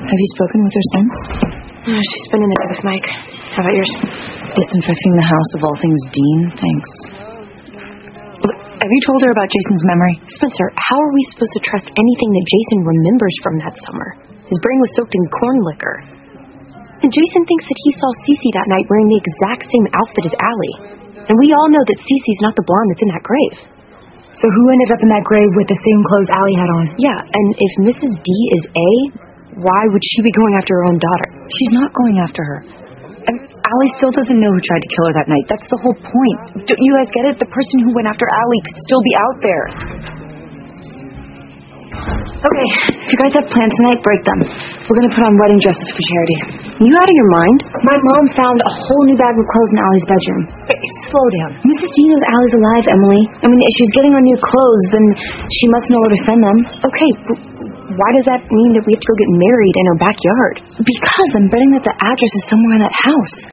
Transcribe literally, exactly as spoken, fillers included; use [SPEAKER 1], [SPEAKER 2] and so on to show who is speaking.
[SPEAKER 1] Have you spoken with her since?
[SPEAKER 2] Oh, she's been in the bed with Mike. How about yours?
[SPEAKER 1] Disinfecting the house of all things Dean, thanks. Have you told her about Jason's memory?
[SPEAKER 2] Spencer, how are we supposed to trust anything that Jason remembers from that summer? His brain was soaked in corn liquor. And Jason thinks that he saw Cece that night wearing the exact same outfit as Allie. And we all know that Cece's not the blonde that's in that grave.
[SPEAKER 1] So who ended up in that grave with the same clothes Allie had on?
[SPEAKER 2] Yeah, and if Missus D is A, why would she be going after her own daughter?
[SPEAKER 1] She's not going after her. And Allie still doesn't know who tried to kill her that night. That's the whole point. Don't you guys get it? The person who went after Allie could still be out there. Okay, if you guys have plans tonight, break them. We're going to put on wedding dresses for charity.
[SPEAKER 2] You out of your mind?
[SPEAKER 1] My mom found a whole new bag of clothes in Allie's bedroom.
[SPEAKER 2] Hey, slow down.
[SPEAKER 1] Missus D knows Allie's alive, Emily. I mean, if she's getting her new clothes, then she must know where to send them.
[SPEAKER 2] Okay, but why does that mean that we have to go get married in her backyard?
[SPEAKER 1] Because I'm betting that the address is somewhere in that house.